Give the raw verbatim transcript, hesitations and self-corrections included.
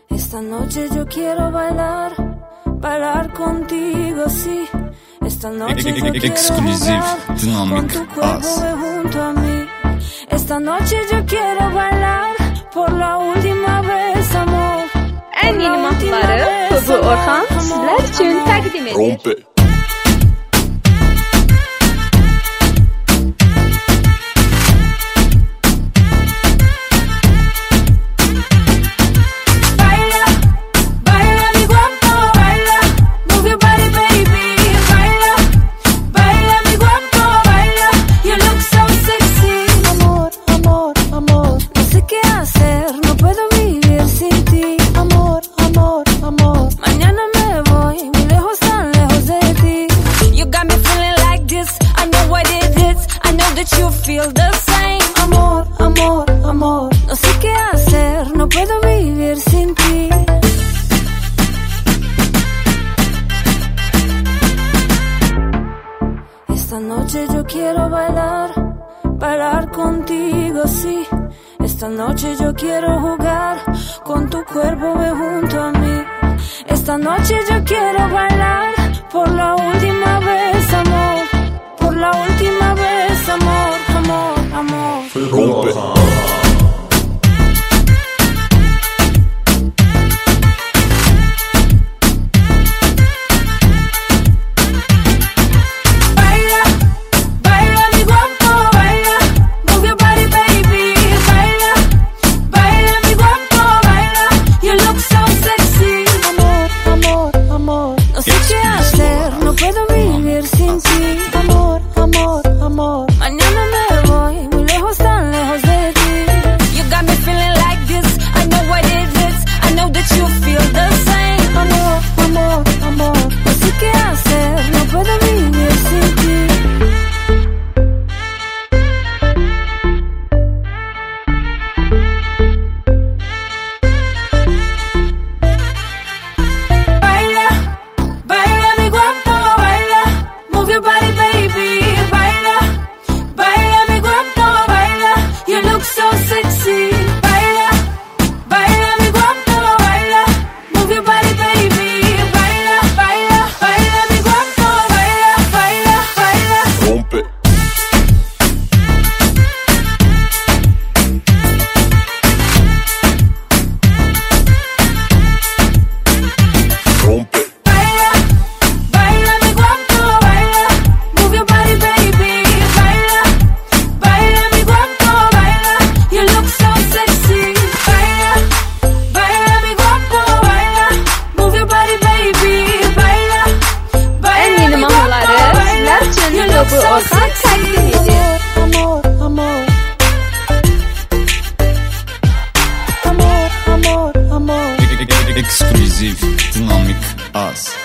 Esta noche yo quiero bailar, bailar contigo, sí. Esta noche yo quiero jugar con tu cuerpo junto a mí. Esta noche yo quiero bailar por la última vez, amor. En yeni mahları Tobu Orhan sizler için takdim ediyor. You feel the same. Amor, amor, amor. No sé qué hacer, no puedo vivir sin ti. Esta noche yo quiero bailar, bailar contigo, sí. Esta noche yo quiero jugar con tu cuerpo ve junto a mí. Esta noche yo quiero bailar por la última vez, amor. Por la última vez, amor, amor, amor. Rompe. Tobu Orhan takdim ediyor. Amor, amor. Amor, amor, amor. Eksklusif, dinamik, az.